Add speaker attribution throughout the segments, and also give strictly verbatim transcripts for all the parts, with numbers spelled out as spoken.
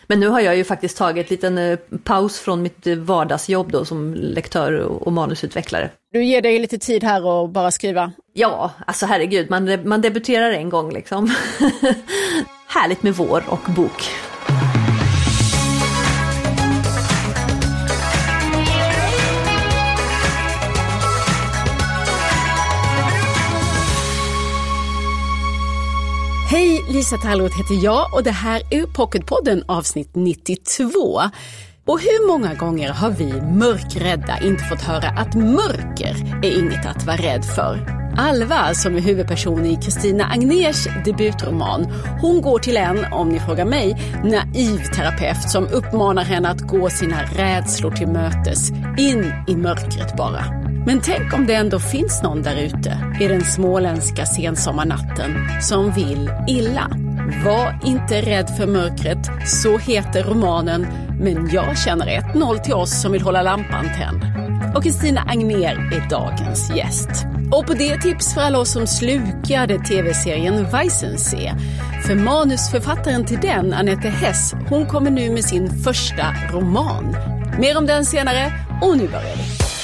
Speaker 1: Men nu har jag ju faktiskt tagit en liten paus från mitt vardagsjobb då som lektör och manusutvecklare.
Speaker 2: Du ger dig lite tid här och bara skriva?
Speaker 1: Ja, alltså herregud, man, man debuterar en gång liksom. Härligt med vår och bok.
Speaker 2: Hej, Lisa Tallroth heter jag och det här är Pocketpodden avsnitt nittiotvå. Och hur många gånger har vi mörkrädda inte fått höra att mörker är inget att vara rädd för? Alva, som är huvudperson i Kristina Agners debutroman, hon går till en, om ni frågar mig, naiv terapeut som uppmanar henne att gå sina rädslor till mötes, in i mörkret bara. Men tänk om det ändå finns någon där ute i den småländska sensommarnatten som vill illa. Var inte rädd för mörkret, så heter romanen, men jag känner ett noll till oss som vill hålla lampan tänd. Och Kristina Agner är dagens gäst. Och på det tips för alla oss som slukade tv-serien Weissensee. För manusförfattaren till den, Annette Hess, hon kommer nu med sin första roman. Mer om den senare, och nu börjar vi.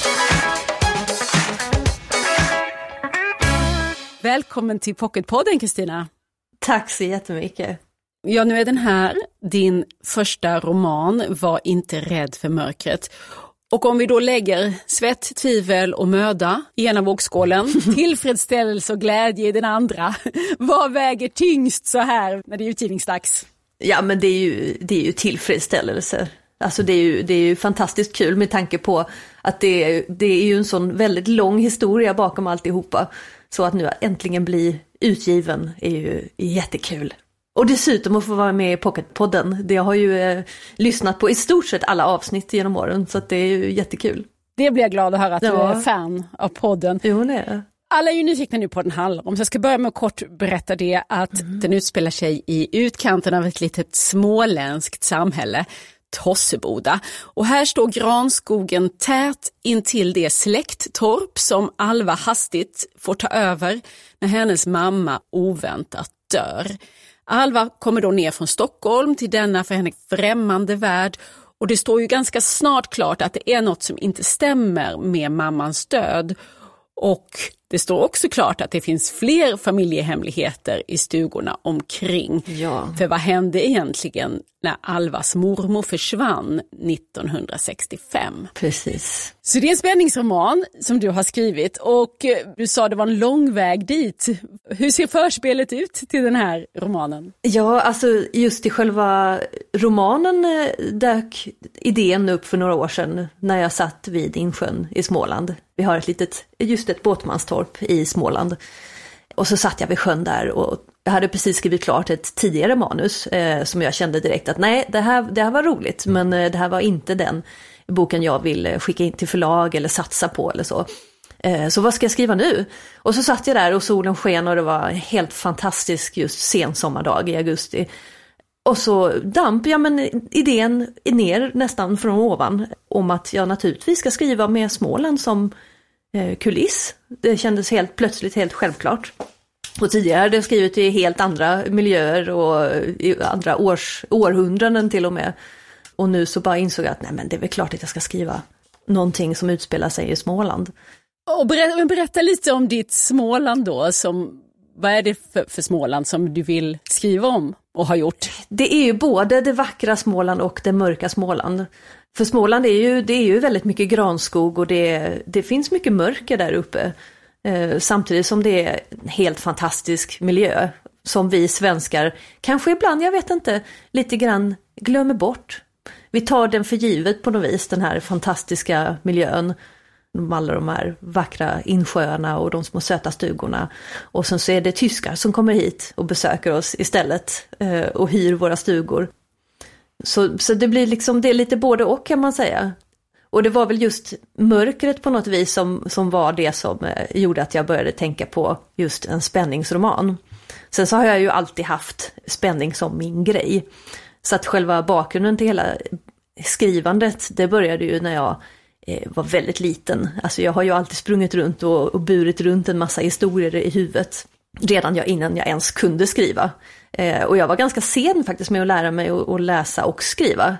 Speaker 2: Välkommen till Pocketpodden, Kristina.
Speaker 1: Tack så jättemycket.
Speaker 2: Ja, nu är den här, din första roman, Var inte rädd för mörkret. Och om vi då lägger svett, tvivel och möda i ena vågskålen, tillfredsställelse och glädje i den andra, vad väger tyngst så här när det är utgivningsdags?
Speaker 1: Ja, men det är ju, det är ju tillfredsställelse. Alltså det är ju, det är ju fantastiskt kul med tanke på att det är, det är ju en sån väldigt lång historia bakom alltihopa. Så att nu äntligen bli utgiven är ju jättekul. Och dessutom att få vara med i Pocketpodden. Det har ju eh, lyssnat på i stort sett alla avsnitt genom åren, så att det är ju jättekul.
Speaker 2: Det blir jag glad att höra att
Speaker 1: ja.
Speaker 2: du är fan av podden.
Speaker 1: Jo, det är.
Speaker 2: Alla är ju nyfikna nu på vad den handlar om. Så jag ska börja med att kort berätta det att mm. den utspelar sig i utkanten av ett litet småländskt samhälle, Tosseboda. Och här står granskogen tät intill det släkttorp som Alva hastigt får ta över när hennes mamma oväntat dör. Alva kommer då ner från Stockholm till denna för henne främmande värld, och det står ju ganska snart klart att det är något som inte stämmer med mammans död. Och det står också klart att det finns fler familjehemligheter i stugorna omkring.
Speaker 1: Ja.
Speaker 2: För vad hände egentligen när Alvas mormor försvann nittonhundrasextiofem?
Speaker 1: Precis.
Speaker 2: Så det är en spänningsroman som du har skrivit, och du sa det var en lång väg dit. Hur ser förspelet ut till den här romanen?
Speaker 1: Ja, alltså just i själva romanen dök idén upp för några år sedan när jag satt vid Insjön i Småland. Vi har ett litet, just ett båtmanstorp i Småland. Och så satt jag vid sjön där och jag hade precis skrivit klart ett tidigare manus eh, som jag kände direkt att nej, det här, det här var roligt, men eh, det här var inte den boken jag vill skicka in till förlag eller satsa på eller så. Eh, så vad ska jag skriva nu? Och så satt jag där och solen sken och det var en helt fantastisk just sensommardag i augusti. Och så damp jag men idén ner nästan från ovan om att jag naturligtvis ska skriva med Småland som eh, kuliss. Det kändes helt plötsligt helt självklart. Och tidigare hade jag skrivit i helt andra miljöer och i andra års, århundraden till och med. Och nu så bara insåg jag att nej, men det är väl klart att jag ska skriva någonting som utspelar sig i Småland.
Speaker 2: Och berätta, berätta lite om ditt Småland då. Som, vad är det för, för Småland som du vill skriva om och har gjort?
Speaker 1: Det är ju både det vackra Småland och det mörka Småland. För Småland är ju, det är ju väldigt mycket granskog och det, det finns mycket mörker där uppe. Eh, samtidigt som det är en helt fantastisk miljö som vi svenskar kanske ibland, jag vet inte, lite grann glömmer bort. Vi tar den för givet på något vis, den här fantastiska miljön. Alla de här vackra insjöarna och de små söta stugorna. Och sen så är det tyskar som kommer hit och besöker oss istället eh, och hyr våra stugor. Så, så det blir liksom, det är lite både och kan man säga. Och det var väl just mörkret på något vis som, som var det som eh, gjorde att jag började tänka på just en spänningsroman. Sen så har jag ju alltid haft spänning som min grej. Så att själva bakgrunden till hela skrivandet, det började ju när jag eh, var väldigt liten. Alltså jag har ju alltid sprungit runt och, och burit runt en massa historier i huvudet. redan jag, innan jag ens kunde skriva. Eh, och jag var ganska sen faktiskt med att lära mig att, att läsa och skriva.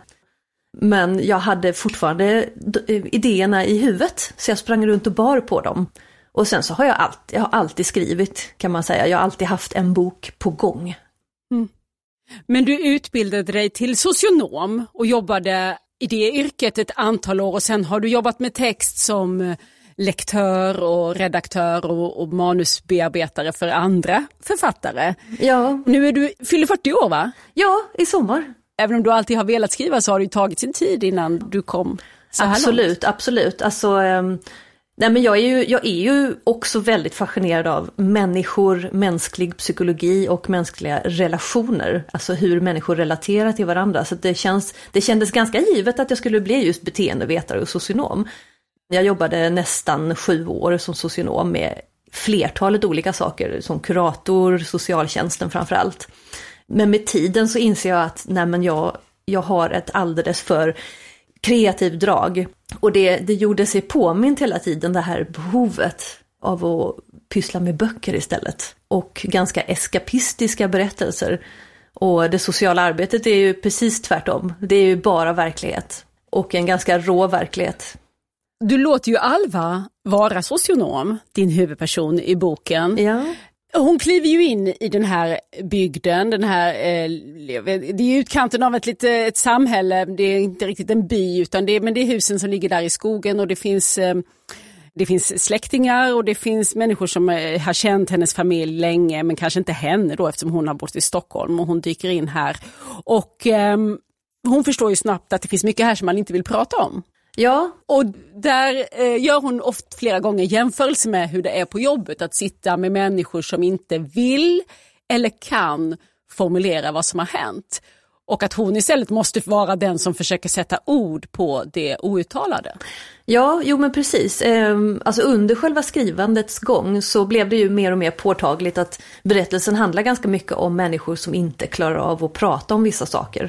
Speaker 1: Men jag hade fortfarande idéerna i huvudet, så jag sprang runt och bar på dem. Och sen så har jag alltid, jag har alltid skrivit, kan man säga. Jag har alltid haft en bok på gång.
Speaker 2: Mm. Men du utbildade dig till socionom och jobbade i det yrket ett antal år. Och sen har du jobbat med text som lektör och redaktör och, och manusbearbetare för andra författare.
Speaker 1: Ja.
Speaker 2: Nu är du, fyller fyrtio år, va?
Speaker 1: Ja, i sommar.
Speaker 2: Även om du alltid har velat skriva så har det ju tagit sin tid innan du kom så här
Speaker 1: absolut,
Speaker 2: långt.
Speaker 1: Absolut. Alltså, um, nej men jag, är ju, jag är ju också väldigt fascinerad av människor, mänsklig psykologi och mänskliga relationer. Alltså hur människor relaterar till varandra. Så det, känns, det kändes ganska givet att jag skulle bli just beteendevetare och socionom. Jag jobbade nästan sju år som socionom med flertalet olika saker, som kurator, socialtjänsten framförallt. Men med tiden så inser jag att nej men jag, jag har ett alldeles för kreativt drag. Och det, det gjorde sig påmint hela tiden, det här behovet av att pyssla med böcker istället. Och ganska eskapistiska berättelser. Och det sociala arbetet är ju precis tvärtom. Det är ju bara verklighet. Och en ganska rå verklighet.
Speaker 2: Du låter ju Alva vara socionom, din huvudperson i boken.
Speaker 1: Ja.
Speaker 2: Hon kliver ju in i den här bygden, den här, eh, det är utkanten av ett, lite, ett samhälle, det är inte riktigt en by utan det är, men det är husen som ligger där i skogen och det finns, eh, det finns släktingar och det finns människor som eh, har känt hennes familj länge men kanske inte henne då eftersom hon har bott i Stockholm och hon dyker in här. Och eh, hon förstår ju snabbt att det finns mycket här som man inte vill prata om.
Speaker 1: Ja.
Speaker 2: Och där eh, gör hon ofta flera gånger jämförelse med hur det är på jobbet att sitta med människor som inte vill eller kan formulera vad som har hänt. Och att hon istället måste vara den som försöker sätta ord på det outtalade.
Speaker 1: Ja, jo men precis. Ehm, alltså under själva skrivandets gång så blev det ju mer och mer påtagligt att berättelsen handlar ganska mycket om människor som inte klarar av att prata om vissa saker.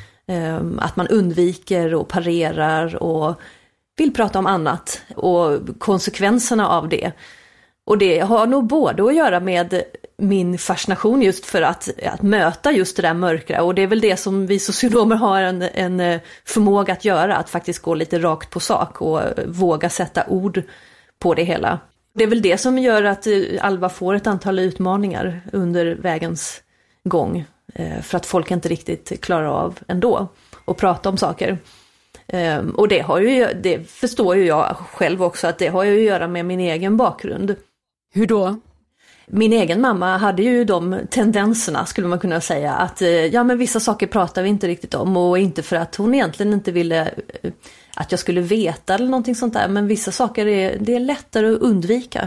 Speaker 1: Att man undviker och parerar och vill prata om annat och konsekvenserna av det. Och det har nog både att göra med min fascination just för att, att möta just det där mörkra. Och det är väl det som vi socionomer har en, en förmåga att göra, att faktiskt gå lite rakt på sak och våga sätta ord på det hela. Det är väl det som gör att Alva får ett antal utmaningar under vägens gång. För att folk inte riktigt klarar av ändå att prata om saker. Och det, har ju, det förstår ju jag själv också, att det har ju att göra med min egen bakgrund.
Speaker 2: Hur då?
Speaker 1: Min egen mamma hade ju de tendenserna, skulle man kunna säga, att ja, men vissa saker pratar vi inte riktigt om, och inte för att hon egentligen inte ville att jag skulle veta eller någonting sånt där, men vissa saker är, det är lättare att undvika.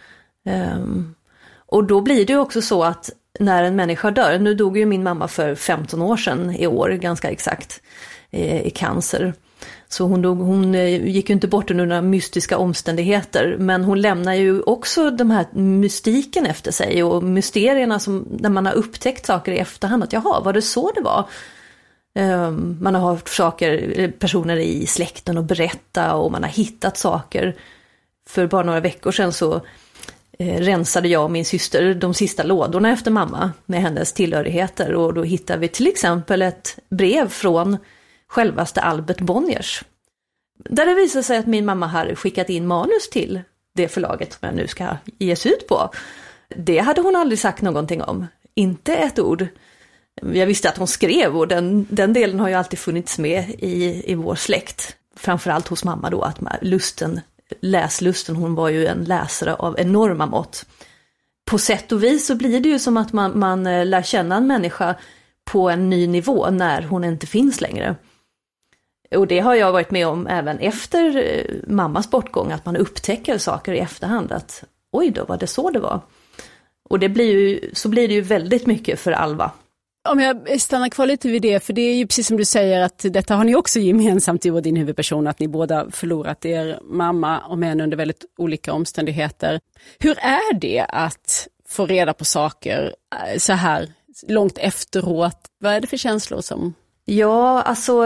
Speaker 1: Och då blir det ju också så att när en människa dör, nu dog ju min mamma för femton år sedan i år, ganska exakt, i cancer. Så hon, dog, hon gick ju inte bort under några mystiska omständigheter, men hon lämnar ju också de här mystiken efter sig och mysterierna som när man har upptäckt saker i efterhand, att jaha, var det så det var? Um, man har hört saker, personer i släkten och berätta, och man har hittat saker. För bara några veckor sedan så eh, rensade jag och min syster de sista lådorna efter mamma med hennes tillhörigheter, och då hittade vi till exempel ett brev från självaste Albert Bonniers. Där det visade sig att min mamma har skickat in manus till det förlaget som jag nu ska ges ut på. Det hade hon aldrig sagt någonting om. Inte ett ord. Jag visste att hon skrev, och den, den delen har ju alltid funnits med i, i vår släkt. Framförallt hos mamma då, att lusten, läslusten, hon var ju en läsare av enorma mått. På sätt och vis så blir det ju som att man, man lär känna en människa på en ny nivå när hon inte finns längre. Och det har jag varit med om även efter mammas bortgång, att man upptäcker saker i efterhand, att oj då, var det så det var? Och det blir ju, så blir det ju väldigt mycket för Alva.
Speaker 2: Om jag stannar kvar lite vid det, för det är ju precis som du säger att detta har ni också gemensamt, du och din huvudperson, att ni båda förlorat er mamma och män under väldigt olika omständigheter. Hur är det att få reda på saker så här långt efteråt? Vad är det för känslor som...
Speaker 1: Ja, alltså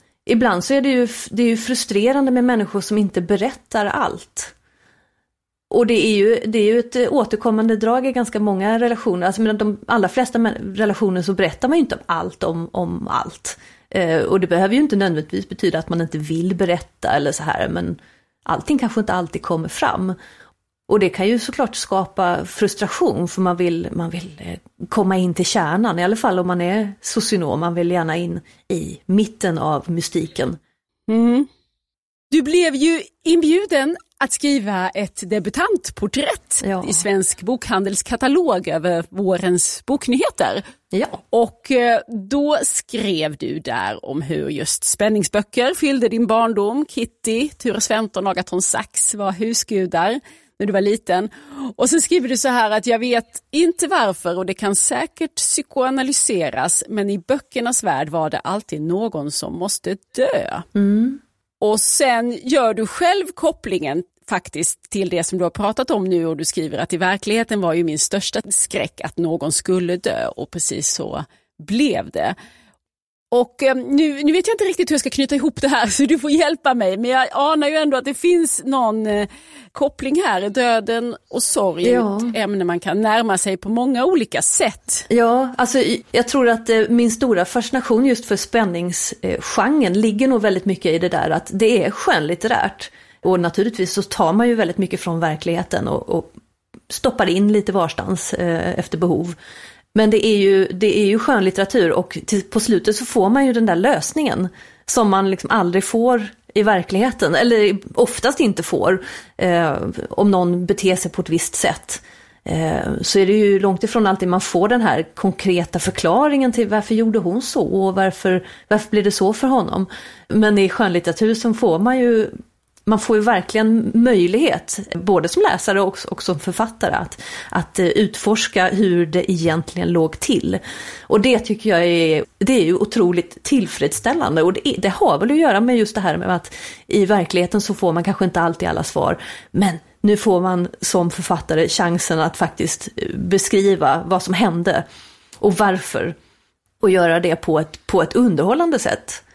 Speaker 1: ibland så är det ju, det är ju frustrerande med människor som inte berättar allt. Och det är ju, det är ju ett återkommande drag i ganska många relationer. Alltså med de allra flesta relationer så berättar man ju inte om allt om, om allt. Eh, och det behöver ju inte nödvändigtvis betyda att man inte vill berätta eller så här. Men allting kanske inte alltid kommer fram. Och det kan ju såklart skapa frustration för man vill, man vill komma in till kärnan. I alla fall om man är socionom, man vill gärna in i mitten av mystiken.
Speaker 2: Mm. Du blev ju inbjuden att skriva ett debutantporträtt ja. i Svensk Bokhandels katalog över vårens boknyheter.
Speaker 1: Ja.
Speaker 2: Och då skrev du där om hur just spänningsböcker fyllde din barndom. Kitty, Ture Sventon och Agathon Sachs var husgudar när du var liten. Och så skriver du så här att jag vet inte varför och det kan säkert psykoanalyseras, men i böckernas värld var det alltid någon som måste dö.
Speaker 1: Mm.
Speaker 2: Och sen gör du själv kopplingen faktiskt till det som du har pratat om nu och du skriver att i verkligheten var ju min största skräck att någon skulle dö och precis så blev det. Och eh, nu, nu vet jag inte riktigt hur jag ska knyta ihop det här så du får hjälpa mig. Men jag anar ju ändå att det finns någon eh, koppling här. Döden och sorg är ja. ett ämne man kan närma sig på många olika sätt.
Speaker 1: Ja, alltså jag tror att eh, min stora fascination just för spänningsgenren eh, ligger nog väldigt mycket i det där att det är skönlitterärt. Och naturligtvis så tar man ju väldigt mycket från verkligheten och, och stoppar in lite varstans eh, efter behov. Men det är ju, det är ju skönlitteratur och till, på slutet så får man ju den där lösningen som man liksom aldrig får i verkligheten. Eller oftast inte får eh, om någon beter sig på ett visst sätt. Eh, så är det ju långt ifrån alltid man får den här konkreta förklaringen till varför gjorde hon så och varför, varför blev det så för honom. Men i skönlitteratur så får man ju Man får ju verkligen möjlighet, både som läsare och, och som författare, att, att utforska hur det egentligen låg till. Och det tycker jag är, det är ju otroligt tillfredsställande. Och det, det har väl att göra med just det här med att i verkligheten så får man kanske inte alltid alla svar. Men nu får man som författare chansen att faktiskt beskriva vad som hände och varför. Och göra det på ett, på ett underhållande sätt.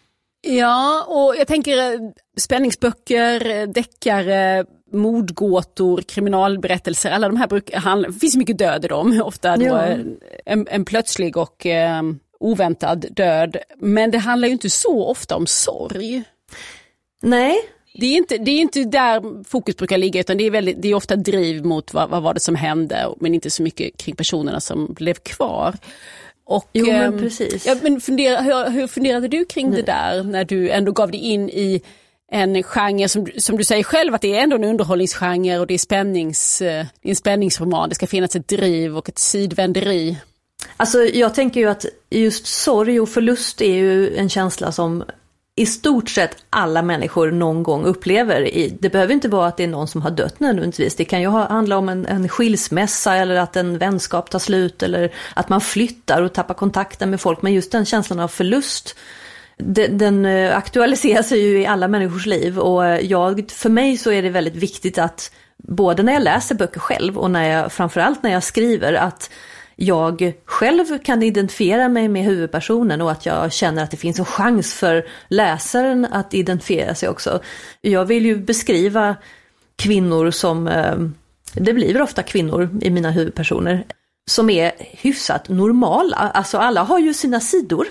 Speaker 2: Ja, och jag tänker spänningsböcker, deckare, mordgåtor, kriminalberättelser, alla de här brukar handla, det finns mycket död i dem, ofta då ja. en, en plötslig och eh, oväntad död, men det handlar ju inte så ofta om sorg.
Speaker 1: Nej.
Speaker 2: Det är inte, det är inte där fokus brukar ligga, utan det är, väldigt, det är ofta driv mot vad, vad var det som hände, men inte så mycket kring personerna som blev kvar. Och,
Speaker 1: jo, men precis.
Speaker 2: Ja, men fundera, hur, hur funderade du kring Nej. det där när du ändå gav dig in i en genre som, som du säger själv att det är ändå en underhållningsgenre och det är, spännings, det är en spänningsroman, det ska finnas ett driv och ett sidvänderi.
Speaker 1: Alltså jag tänker ju att just sorg och förlust är ju en känsla som i stort sett alla människor någon gång upplever. Det behöver inte vara att det är någon som har dött nödvändigtvis. Det kan ju handla om en, en skilsmässa eller att en vänskap tar slut eller att man flyttar och tappar kontakten med folk. Men just den känslan av förlust, den, den aktualiserar sig ju i alla människors liv. Och jag, för mig så är det väldigt viktigt att både när jag läser böcker själv och när jag, framförallt när jag skriver, att jag själv kan identifiera mig med huvudpersonen och att jag känner att det finns en chans för läsaren att identifiera sig också. Jag vill ju beskriva kvinnor som, det blir ofta kvinnor i mina huvudpersoner, som är hyfsat normala. Alltså alla har ju sina sidor.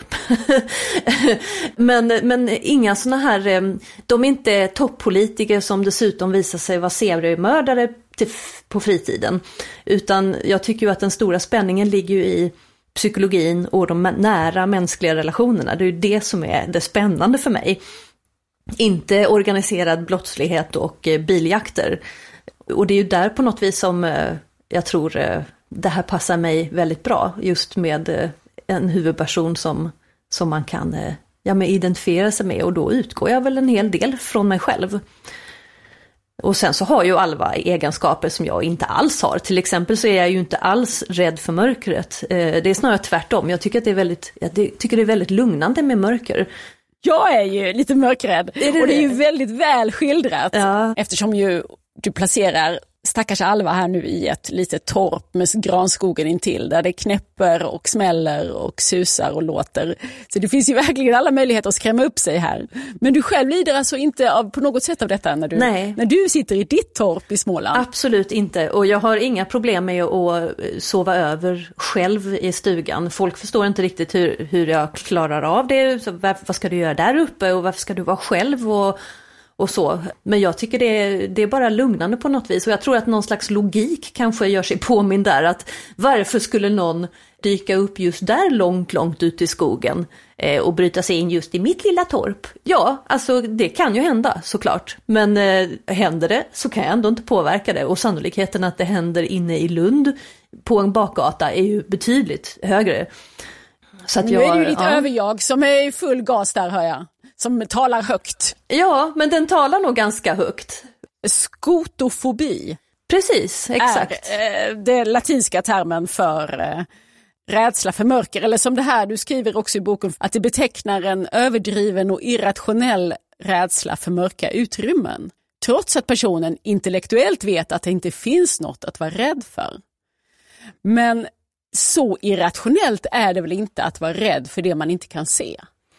Speaker 1: men, men inga såna här, de är inte toppolitiker som dessutom visar sig vara seriemördare till, på fritiden. Utan jag tycker ju att den stora spänningen ligger ju i psykologin och de nära mänskliga relationerna. Det är ju det som är det spännande för mig. Inte organiserad brottslighet och biljakter. Och det är ju där på något vis som jag tror det här passar mig väldigt bra, just med en huvudperson som, som man kan ja, men identifiera sig med, och då utgår jag väl en hel del från mig själv. Och sen så har ju Alva egenskaper som jag inte alls har. Till exempel så är jag ju inte alls rädd för mörkret. Det är snarare tvärtom. Jag tycker att det är väldigt, jag tycker det är väldigt lugnande med mörker.
Speaker 2: Jag är ju lite mörkrädd. Är det och det är ju väldigt väl skildrat.
Speaker 1: Ja.
Speaker 2: Eftersom ju du placerar stackars Alva här nu i ett litet torp med granskogen intill där det knäpper och smäller och susar och låter. Så det finns ju verkligen alla möjligheter att skrämma upp sig här. Men du själv lider alltså inte av, på något sätt av detta när du,
Speaker 1: Nej.
Speaker 2: när du sitter i ditt torp i Småland?
Speaker 1: Absolut inte, och jag har inga problem med att sova över själv i stugan. Folk förstår inte riktigt hur, hur jag klarar av det. Så varför, vad ska du göra där uppe och varför ska du vara själv och Och så. Men jag tycker det är, det är bara lugnande på något vis. Och jag tror att någon slags logik kanske gör sig påmind där. Att varför skulle någon dyka upp just där långt, långt ut i skogen eh, och bryta sig in just i mitt lilla torp? Ja, alltså det kan ju hända såklart. Men eh, händer det så kan jag ändå inte påverka det. Och sannolikheten att det händer inne i Lund på en bakgata är ju betydligt högre. Så att
Speaker 2: nu
Speaker 1: jag,
Speaker 2: är det ju ditt
Speaker 1: ja.
Speaker 2: överjag som är i full gas där, hör jag. Som talar högt.
Speaker 1: Ja, men den talar nog ganska högt.
Speaker 2: Skotofobi.
Speaker 1: Precis, exakt.
Speaker 2: Är eh, det latinska termen för eh, rädsla för mörker. Eller som det här du skriver också i boken, att det betecknar en överdriven och irrationell rädsla för mörka utrymmen. Trots att personen intellektuellt vet att det inte finns något att vara rädd för. Men så irrationellt är det väl inte att vara rädd för det man inte kan se?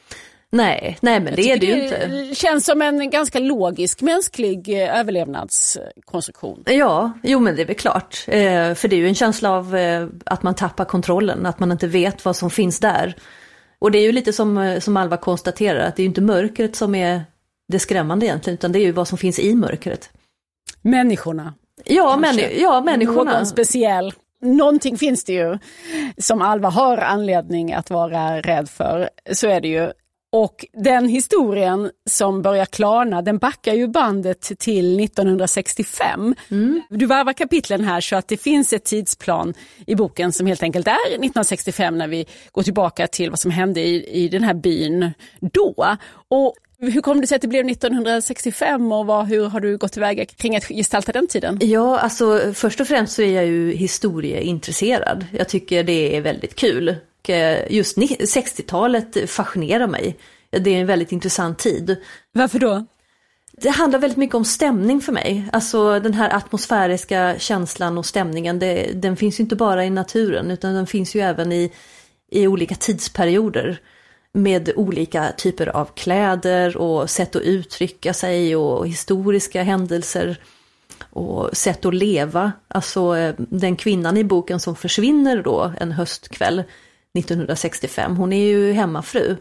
Speaker 1: Nej, nej men det är det ju inte.
Speaker 2: Det känns som en ganska logisk mänsklig överlevnadskonstruktion.
Speaker 1: Ja, jo men det är väl klart. Eh, för det är ju en känsla av eh, att man tappar kontrollen, att man inte vet vad som finns där. Och det är ju lite som, som Alva konstaterar, att det är ju inte mörkret som är det skrämmande egentligen, utan det är ju vad som finns i mörkret.
Speaker 2: Människorna.
Speaker 1: Ja, män- ja människorna.
Speaker 2: Någon speciell. Någonting finns det ju som Alva har anledning att vara rädd för. Så är det ju. Och den historien som börjar klarna, den backar ju bandet till nittonhundrasextiofem. Mm. Du varvar kapitlen här så att det finns ett tidsplan i boken som helt enkelt är nittonhundrasextiofem när vi går tillbaka till vad som hände i, i den här byn då. Och hur kom det sig att det blev nittonhundrasextiofem och vad, hur har du gått tillväga kring att gestalta den tiden?
Speaker 1: Ja, alltså först och främst så är jag ju historieintresserad. Jag tycker det är väldigt kul. Just sextiotalet fascinerar mig. Det är en väldigt intressant tid.
Speaker 2: Varför då?
Speaker 1: Det handlar väldigt mycket om stämning för mig. Alltså den här atmosfäriska känslan och stämningen, det, den finns ju inte bara i naturen utan den finns ju även i, i olika tidsperioder. Med olika typer av kläder och sätt att uttrycka sig och historiska händelser och sätt att leva. Alltså den kvinnan i boken som försvinner då en höstkväll nittonhundrasextiofem, hon är ju hemmafru.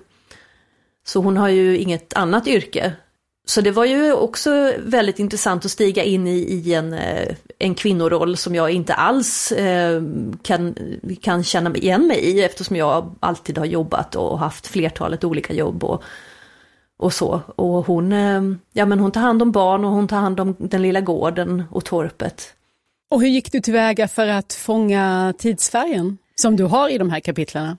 Speaker 1: Så hon har ju inget annat yrke. Så det var ju också väldigt intressant att stiga in i, i en, en kvinnoroll som jag inte alls eh, kan, kan känna igen mig i eftersom jag alltid har jobbat och haft flertalet olika jobb och, och så. Och hon, eh, ja, men hon tar hand om barn och hon tar hand om den lilla gården och torpet.
Speaker 2: Och hur gick du tillväga för att fånga tidsfärgen som du har i de här kapitlarna?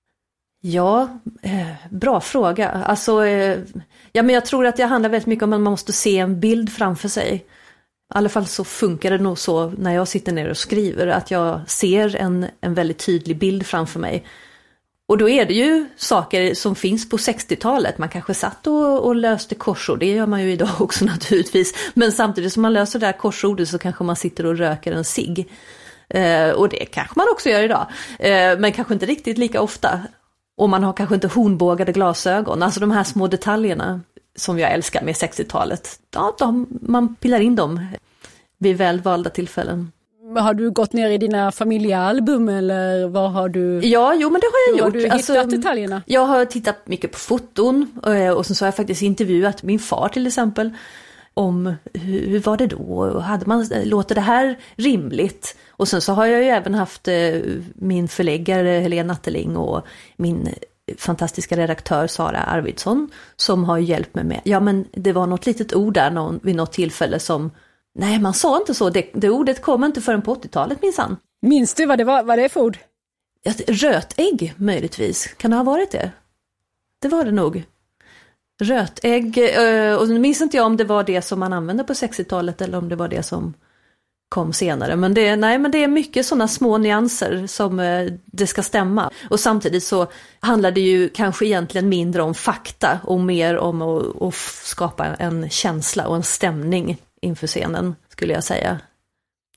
Speaker 1: Ja, eh, bra fråga. Alltså, eh, ja, men jag tror att det handlar väldigt mycket om att man måste se en bild framför sig. I alla fall så funkar det nog så när jag sitter ner och skriver att jag ser en, en väldigt tydlig bild framför mig. Och då är det ju saker som finns på sextiotalet. Man kanske satt och, och löste korsord, det gör man ju idag också naturligtvis. Men samtidigt som man löser det här korsordet så kanske man sitter och röker en cigg. Eh, och det kanske man också gör idag. Eh, men kanske inte riktigt lika ofta. Och man har kanske inte hornbågade glasögon. Alltså de här små detaljerna som jag älskar med sextiotalet. Ja, de, man pillar in dem vid välvalda tillfällen.
Speaker 2: Har du gått ner i dina familjealbum eller vad har du?
Speaker 1: Ja, jo men det har jag
Speaker 2: hur
Speaker 1: gjort.
Speaker 2: Har du hittat
Speaker 1: alltså,
Speaker 2: detaljerna?
Speaker 1: Jag har tittat mycket på foton och sen så har jag faktiskt intervjuat min far till exempel. Om hur, hur var det då? Hade man, låter det här rimligt? Och sen så har jag ju även haft eh, min förläggare Helena Natteling och min fantastiska redaktör Sara Arvidsson som har hjälpt mig med. Ja, men det var något litet ord där någon, vid något tillfälle som, nej man sa inte så, det, det ordet kom inte förrän på åttiotalet minsann.
Speaker 2: Minns du vad det var, vad det är för ord?
Speaker 1: Rötägg möjligtvis, kan det ha varit det? Det var det nog. Rötägg, och nu minns inte jag om det var det som man använde på sextiotalet eller om det var det som kom senare. Men det, nej, men det är mycket sådana små nyanser som det ska stämma. Och samtidigt så handlar det ju kanske egentligen mindre om fakta och mer om att, att skapa en känsla och en stämning inför scenen, skulle jag säga.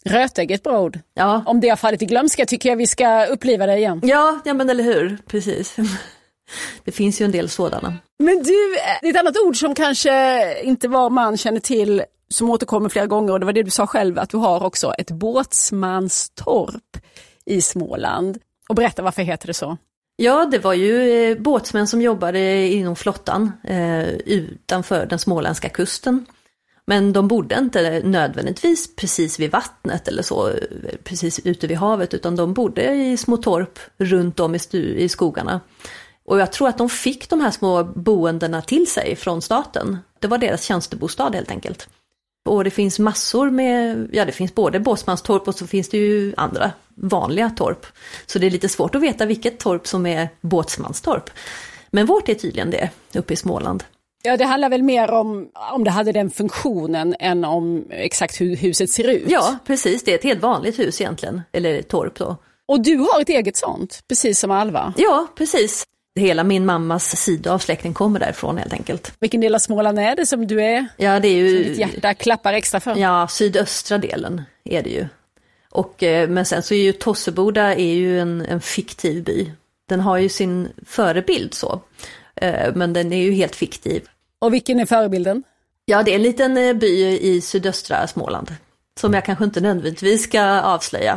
Speaker 2: Rötägg är ett bra ord.
Speaker 1: Ja.
Speaker 2: Om det har fallit i glömska tycker jag vi ska uppliva det igen.
Speaker 1: Ja, ja men eller hur, precis. Det finns ju en del sådana.
Speaker 2: Men du, det är ett annat ord som kanske inte var man känner till, som återkommer flera gånger, och det var det du sa själv, att du har också ett båtsmanstorp i Småland. Och berätta, varför heter det så?
Speaker 1: Ja, det var ju eh, båtsmän som jobbade inom flottan eh, utanför den småländska kusten. Men de bodde inte nödvändigtvis precis vid vattnet eller så, precis ute vid havet, utan de bodde i små torp runt om i, stu- i skogarna. Och jag tror att de fick de här små boendena till sig från staten. Det var deras tjänstebostad helt enkelt. Och det finns massor med, ja det finns både båtsmanstorp och så finns det ju andra vanliga torp. Så det är lite svårt att veta vilket torp som är båtsmanstorp. Men vårt är tydligen det, uppe i Småland.
Speaker 2: Ja, det handlar väl mer om om det hade den funktionen än om exakt hur huset ser ut.
Speaker 1: Ja, precis. Det är ett helt vanligt hus egentligen, eller ett torp då.
Speaker 2: Och du har ett eget sånt, precis som Alva.
Speaker 1: Ja, precis. Hela min mammas sida av släkten kommer därifrån helt enkelt.
Speaker 2: Vilken del av Småland är det som du är?
Speaker 1: Ja, det är ju...
Speaker 2: Som ditt hjärta klappar extra för?
Speaker 1: Ja, sydöstra delen är det ju. Och, men sen så är ju Tosseboda är ju en, en fiktiv by. Den har ju sin förebild så. Men den är ju helt fiktiv.
Speaker 2: Och vilken är förebilden?
Speaker 1: Ja, det är en liten by i sydöstra Småland. Som jag kanske inte nödvändigtvis ska avslöja.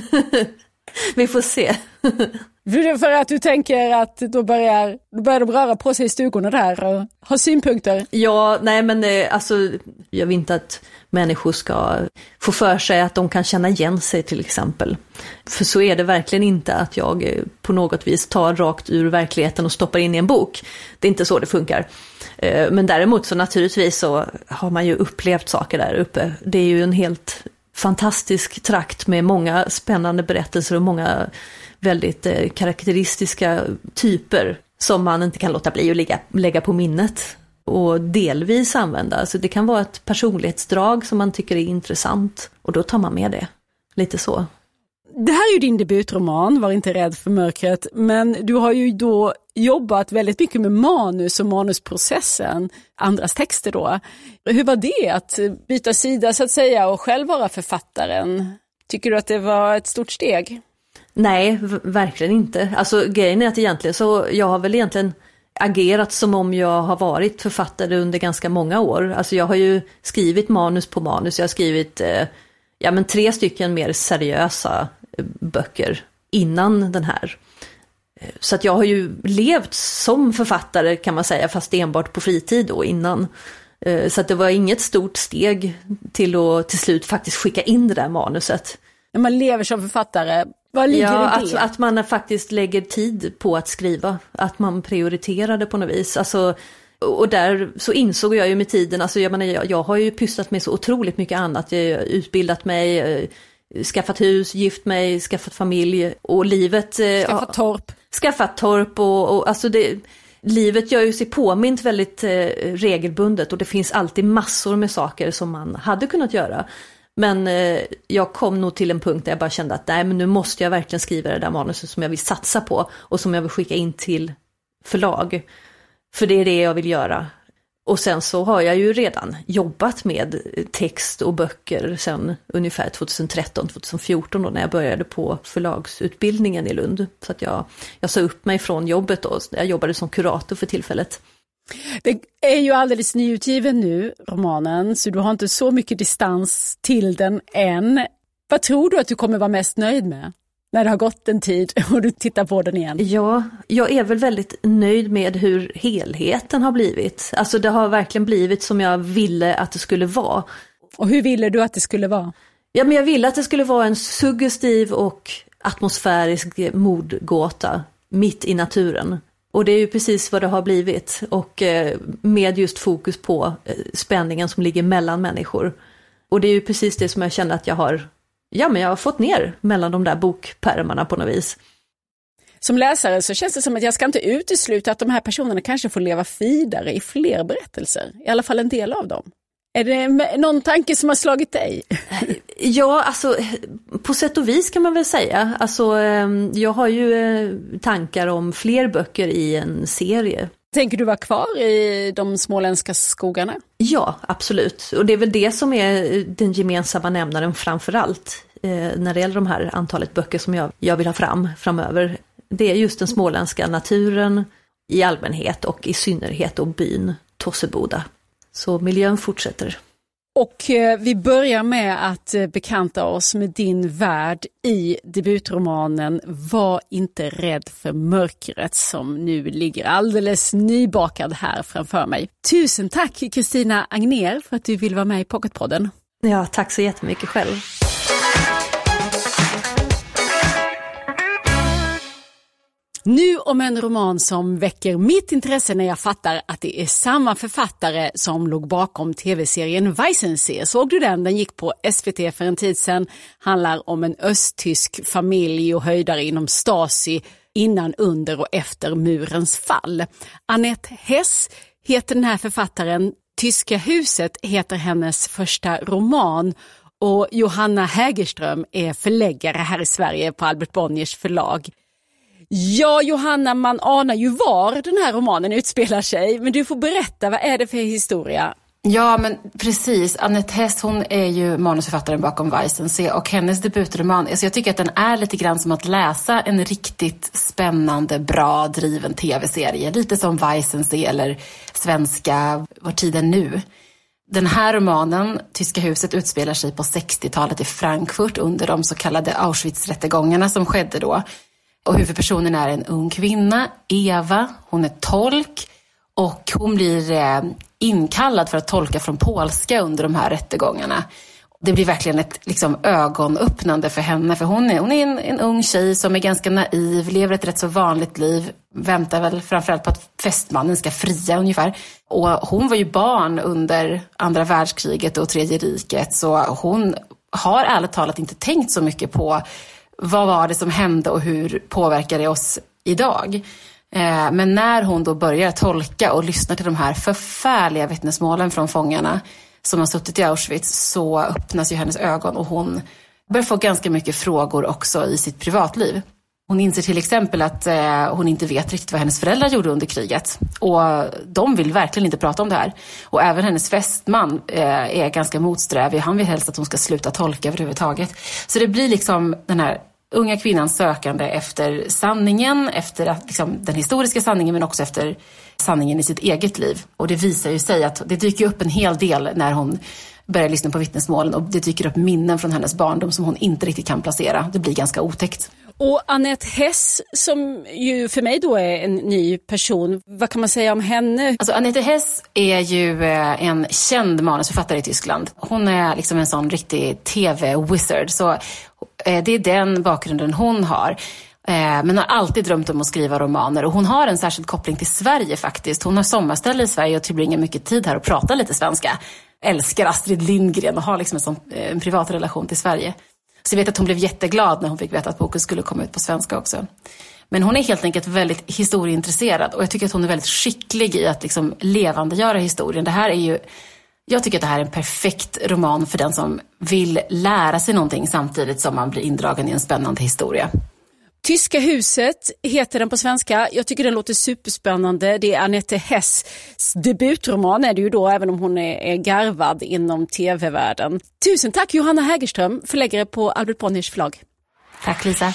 Speaker 1: Vi får se.
Speaker 2: För att du tänker att då börjar, då börjar de röra på sig i stugorna där och ha synpunkter?
Speaker 1: Ja, nej men alltså, jag vill inte att människor ska få för sig att de kan känna igen sig till exempel. För så är det verkligen inte att jag på något vis tar rakt ur verkligheten och stoppar in i en bok. Det är inte så det funkar. Men däremot så naturligtvis så har man ju upplevt saker där uppe. Det är ju en helt fantastisk trakt med många spännande berättelser och många väldigt eh, karaktäristiska typer som man inte kan låta bli att lägga, lägga på minnet och delvis använda. Alltså det kan vara ett personlighetsdrag som man tycker är intressant och då tar man med det. Lite så.
Speaker 2: Det här är ju din debutroman, Var inte rädd för mörkret, men du har ju då jobbat väldigt mycket med manus och manusprocessen, andras texter då. Hur var det att byta sida så att säga och själv vara författaren? Tycker du att det var ett stort steg?
Speaker 1: Nej, v- verkligen inte. Alltså grejen är att egentligen så, jag har väl egentligen agerat som om jag har varit författare under ganska många år. Alltså jag har ju skrivit manus på manus, jag har skrivit eh, ja, men tre stycken mer seriösa eh, böcker innan den här. Så att jag har ju levt som författare kan man säga, fast enbart på fritid då innan. Eh, så att det var inget stort steg till att till slut faktiskt skicka in det där manuset.
Speaker 2: När man lever som författare, vad ligger
Speaker 1: ja,
Speaker 2: det i det?
Speaker 1: Att, att man faktiskt lägger tid på att skriva. Att man prioriterar det på något vis. Alltså, och där så insåg jag ju med tiden, alltså jag, menar, jag, jag har ju pysslat med så otroligt mycket annat. Jag har utbildat mig, skaffat hus, gift mig, skaffat familj och livet.
Speaker 2: Skaffat torp.
Speaker 1: Skaffat torp och, och alltså det... Livet gör ju sig påmint väldigt eh, regelbundet och det finns alltid massor med saker som man hade kunnat göra. Men eh, jag kom nog till en punkt där jag bara kände att nej, men nu måste jag verkligen skriva det där manuset som jag vill satsa på och som jag vill skicka in till förlag. För det är det jag vill göra. Och sen så har jag ju redan jobbat med text och böcker sedan ungefär tjugotretton tjugofjorton då när jag började på förlagsutbildningen i Lund. Så att jag, jag sa upp mig från jobbet då. Jag jobbade som kurator för tillfället.
Speaker 2: Det är ju alldeles nyutgiven nu, romanen, så du har inte så mycket distans till den än. Vad tror du att du kommer vara mest nöjd med när det har gått en tid och du tittar på den igen?
Speaker 1: Ja, jag är väl väldigt nöjd med hur helheten har blivit. Alltså det har verkligen blivit som jag ville att det skulle vara.
Speaker 2: Och hur ville du att det skulle vara?
Speaker 1: Ja, men jag ville att det skulle vara en suggestiv och atmosfärisk mordgåta mitt i naturen. Och det är ju precis vad det har blivit. Och eh, med just fokus på eh, spänningen som ligger mellan människor. Och det är ju precis det som jag känner att jag har, ja, men jag har fått ner mellan de där bokpärmarna på något vis.
Speaker 2: Som läsare så känns det som att jag ska inte utesluta att de här personerna kanske får leva vidare i fler berättelser. I alla fall en del av dem. Är det någon tanke som har slagit dig?
Speaker 1: Ja, alltså på sätt och vis kan man väl säga. Alltså, jag har ju tankar om fler böcker i en serie.
Speaker 2: Tänker du vara kvar i de småländska skogarna?
Speaker 1: Ja, absolut. Och det är väl det som är den gemensamma nämnaren framför allt eh, när det gäller de här antalet böcker som jag, jag vill ha fram framöver. Det är just den småländska naturen i allmänhet och i synnerhet och byn Tosseboda. Så miljön fortsätter.
Speaker 2: Och eh, vi börjar med att eh, bekanta oss med din värld i debutromanen Var inte rädd för mörkret, som nu ligger alldeles nybakad här framför mig. Tusen tack Kristina Agnér för att du vill vara med i Pocketpodden.
Speaker 1: Ja, tack så jättemycket själv.
Speaker 2: Nu om en roman som väcker mitt intresse när jag fattar att det är samma författare som låg bakom tv-serien Weissensee. Såg du den? Den gick på S V T för en tid sedan. Handlar om en östtysk familj och höjdare inom Stasi innan, under och efter murens fall. Annette Hess heter den här författaren. Tyska huset heter hennes första roman. Och Johanna Hägerström är förläggare här i Sverige på Albert Bonniers förlag. Ja, Johanna, man anar ju var den här romanen utspelar sig, men du får berätta, vad är det för historia?
Speaker 3: Ja, men precis. Annette Hess, hon är ju manusförfattaren bakom Weissensee, och hennes debutroman, alltså jag tycker att den är lite grann som att läsa en riktigt spännande, bra driven tv-serie. Lite som Weissensee eller svenska Var tiden nu. Den här romanen, Tyska huset, utspelar sig på sextiotalet i Frankfurt under de så kallade Auschwitz-rättegångarna som skedde då. Och huvudpersonen är en ung kvinna, Eva. Hon är tolk och hon blir eh, inkallad för att tolka från polska under de här rättegångarna. Det blir verkligen ett liksom, ögonöppnande för henne. För hon är, hon är en, en ung tjej som är ganska naiv, lever ett rätt så vanligt liv. Väntar väl framförallt på att fästmannen ska fria ungefär. Och hon var ju barn under andra världskriget och tredje riket. Så hon har ärligt talat inte tänkt så mycket på vad var det som hände och hur påverkar det oss idag. Eh, men när hon då börjar tolka och lyssna till de här förfärliga vittnesmålen från fångarna som har suttit i Auschwitz, så öppnas ju hennes ögon och hon börjar få ganska mycket frågor också i sitt privatliv. Hon inser till exempel att eh, hon inte vet riktigt vad hennes föräldrar gjorde under kriget. Och de vill verkligen inte prata om det här. Och även hennes fästman eh, är ganska motsträvig. Han vill helst att hon ska sluta tolka överhuvudtaget. Så det blir liksom den här unga kvinnans sökande efter sanningen, efter att, liksom, den historiska sanningen, men också efter sanningen i sitt eget liv. Och det visar ju sig att det dyker upp en hel del när hon börjar lyssna på vittnesmålen, och det dyker upp minnen från hennes barndom som hon inte riktigt kan placera. Det blir ganska otäckt.
Speaker 2: Och Annette Hess, som ju för mig då är en ny person, vad kan man säga om henne?
Speaker 3: Alltså Annette Hess är ju en känd manusförfattare i Tyskland. Hon är liksom en sån riktig tv-wizard, så det är den bakgrunden hon har. Men har alltid drömt om att skriva romaner, och hon har en särskild koppling till Sverige faktiskt. Hon har sommarställe i Sverige och tillbringar mycket tid här och pratar lite svenska. Älskar Astrid Lindgren och har liksom en, sån, en privat relation till Sverige. Så jag vet att hon blev jätteglad när hon fick veta att boken skulle komma ut på svenska också. Men hon är helt enkelt väldigt historieintresserad, och jag tycker att hon är väldigt skicklig i att liksom levandegöra historien. Det här är ju, jag tycker att det här är en perfekt roman för den som vill lära sig någonting samtidigt som man blir indragen i en spännande historia.
Speaker 2: Tyska huset heter den på svenska. Jag tycker den låter superspännande. Det är Annette Hess debutroman är det ju då, även om hon är, är garvad inom tv-världen. Tusen tack Johanna Hägerström, förläggare på Albert Bonniers förlag.
Speaker 3: Tack Lisa.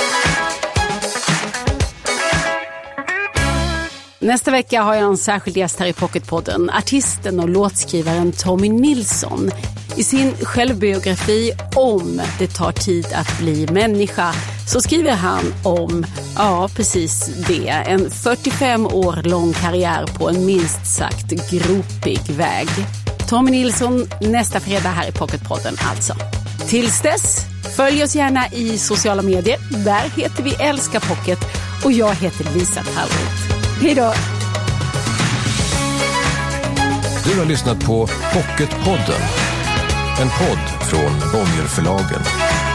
Speaker 2: Nästa vecka har jag en särskild gäst här i Pocketpodden, artisten och låtskrivaren Tommy Nilsson. I sin självbiografi Om det tar tid att bli människa så skriver han om, ja precis det, en fyrtiofem år lång karriär på en minst sagt gropig väg. Tommy Nilsson nästa fredag här i Pocketpodden alltså. Tills dess, följ oss gärna i sociala medier. Där heter vi Älska Pocket och jag heter Lisa Tallroth. Hej då!
Speaker 4: Du har lyssnat på Pocketpodden. En podd från Bonnierförlagen.